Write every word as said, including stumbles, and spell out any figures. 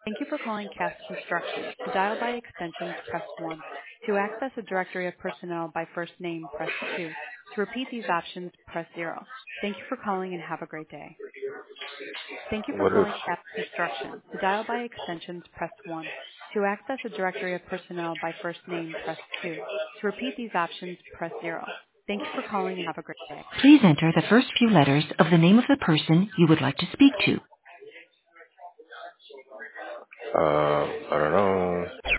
Thank you for calling Cast Construction. To dial by extensions, press one. To access a directory of personnel by first name, press two. To repeat these options, press zero. Thank you for calling and have a great day. Thank you for What if? calling Cast Construction. To dial by extensions, press one. To access a directory of personnel by first name, press two. To repeat these options, press zero. Thank you for calling and have a great day. Please enter the first few letters of the name of the person you would like to speak to. Uh, I don't know.